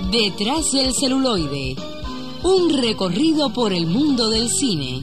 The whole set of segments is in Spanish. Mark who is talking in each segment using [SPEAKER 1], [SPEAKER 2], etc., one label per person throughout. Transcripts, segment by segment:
[SPEAKER 1] Detrás del celuloide, un recorrido por el mundo del cine.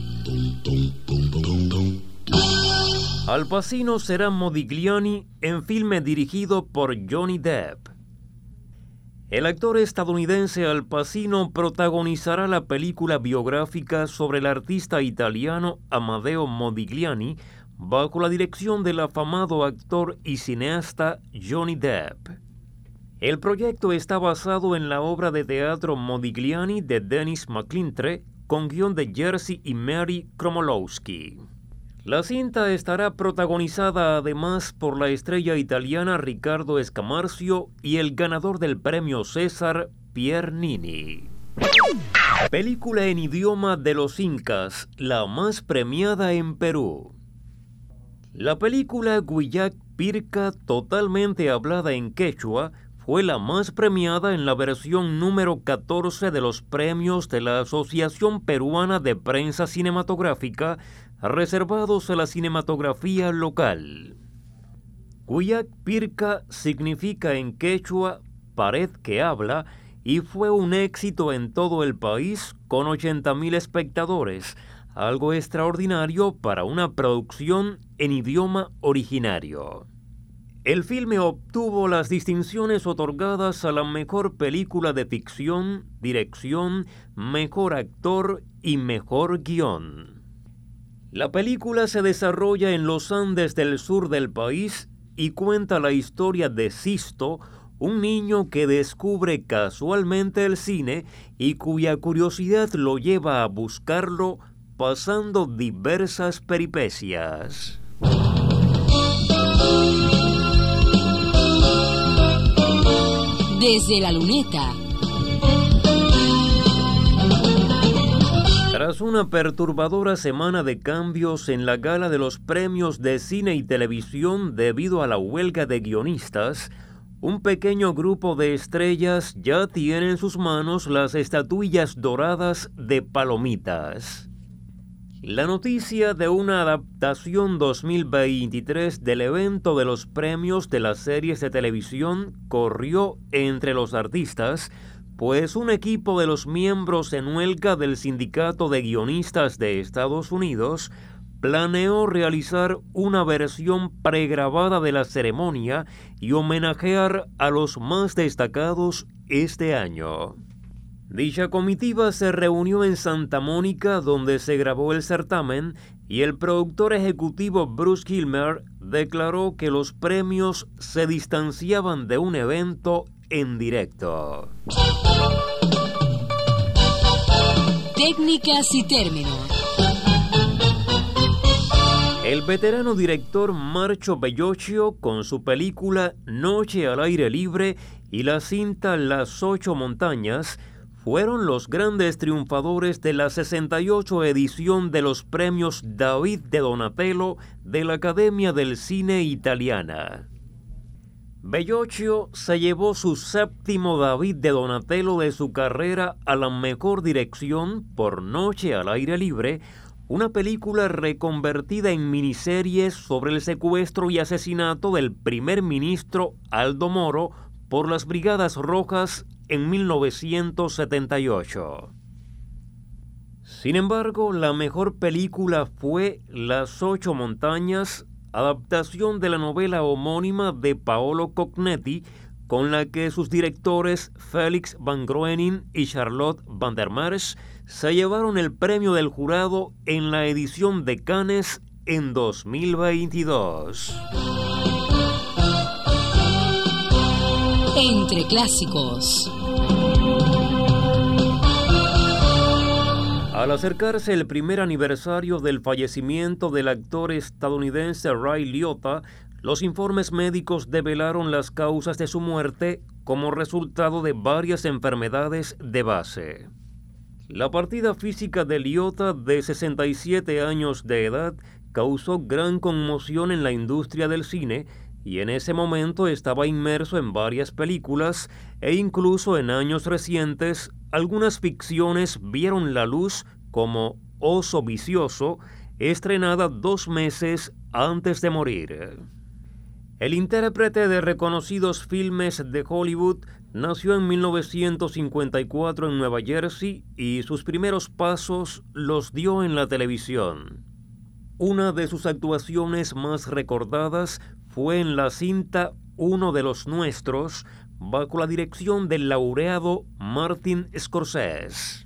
[SPEAKER 2] Al Pacino será Modigliani en filme dirigido por Johnny Depp. El actor estadounidense Al Pacino protagonizará la película biográfica sobre el artista italiano Amedeo Modigliani bajo la dirección del afamado actor y cineasta Johnny Depp. El proyecto está basado en la obra de teatro Modigliani de Dennis McIntyre con guión de Jerzy y Mary Kromolowski. La cinta estará protagonizada además por la estrella italiana Riccardo Scamarcio y el ganador del premio César, Pierre Nini. Película en idioma de los incas, la más premiada en Perú. La película Guillac Pirca, totalmente hablada en quechua, fue la más premiada en la versión número 14 de los premios de la Asociación Peruana de Prensa Cinematográfica, reservados a la cinematografía local. Guillac Pirca significa en quechua pared que habla y fue un éxito en todo el país con 80,000 espectadores, algo extraordinario para una producción en idioma originario. El filme obtuvo las distinciones otorgadas a la mejor película de ficción, dirección, mejor actor y mejor guión. La película se desarrolla en los Andes del sur del país y cuenta la historia de Sisto, un niño que descubre casualmente el cine y cuya curiosidad lo lleva a buscarlo pasando diversas peripecias.
[SPEAKER 1] Desde la luneta.
[SPEAKER 2] Tras una perturbadora semana de cambios en la gala de los premios de cine y televisión debido a la huelga de guionistas, un pequeño grupo de estrellas ya tiene en sus manos las estatuillas doradas de Palomitas. La noticia de una adaptación 2023 del evento de los premios de las series de televisión corrió entre los artistas, pues un equipo de los miembros en huelga del Sindicato de Guionistas de Estados Unidos planeó realizar una versión pregrabada de la ceremonia y homenajear a los más destacados este año. Dicha comitiva se reunió en Santa Mónica, donde se grabó el certamen, y el productor ejecutivo Bruce Gilmer declaró que los premios se distanciaban de un evento en directo.
[SPEAKER 1] Técnicas y términos.
[SPEAKER 2] El veterano director Marco Bellocchio, con su película Noche al aire libre y la cinta Las 8 montañas, fueron los grandes triunfadores de la 68 edición de los premios David de Donatello de la Academia del Cine Italiana. Bellocchio se llevó su 7º David de Donatello de su carrera a la mejor dirección por Noche al aire libre, una película reconvertida en miniserie sobre el secuestro y asesinato del primer ministro Aldo Moro por las Brigadas Rojas en 1978. Sin embargo, la mejor película fue Las 8 montañas, adaptación de la novela homónima de Paolo Cognetti, con la que sus directores Félix Van Groening y Charlotte van der March se llevaron el premio del jurado en la edición de Cannes en 2022.
[SPEAKER 1] Entre clásicos.
[SPEAKER 2] Al acercarse el primer aniversario del fallecimiento del actor estadounidense Ray Liotta, los informes médicos develaron las causas de su muerte como resultado de varias enfermedades de base. La partida física de Liotta, de 67 años de edad, causó gran conmoción en la industria del cine y en ese momento estaba inmerso en varias películas e incluso en años recientes algunas ficciones vieron la luz como Oso Vicioso, estrenada 2 meses antes de morir. El intérprete de reconocidos filmes de Hollywood nació en 1954 en Nueva Jersey y sus primeros pasos los dio en la televisión. Una de sus actuaciones más recordadas fue en la cinta Uno de los Nuestros, bajo la dirección del laureado Martin Scorsese.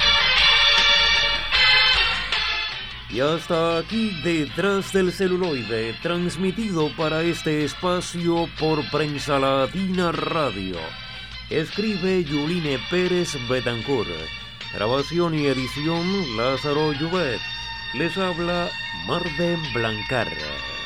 [SPEAKER 2] Y hasta aquí Detrás del Celuloide, transmitido para este espacio por Prensa Latina Radio. Escribe Yuline Pérez Betancourt. Grabación y edición Lázaro Llobet. Les habla Marden Blancar.